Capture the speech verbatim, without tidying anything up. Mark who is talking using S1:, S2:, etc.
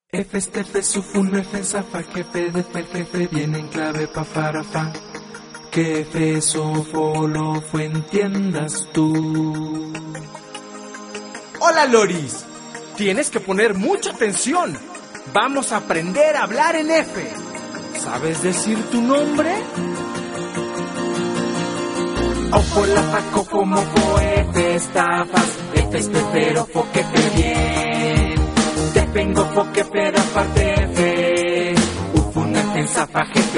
S1: F, este, F, sufun, F, zafa, jefe, de, fe, jefe, viene en clave, pa, para, fa. Que F, sofo, lo, fue, entiendas tú.
S2: Hola, Loris. Tienes que poner mucha atención. Vamos a aprender a hablar en F. ¿Sabes decir tu nombre?
S1: Ofo, la, fa, cofo, mofo, F, estafas, F, espero, fo, que fe, bien. Te vengo, fo, que fe, aparte, F. Ufun, F, zafa, jefe.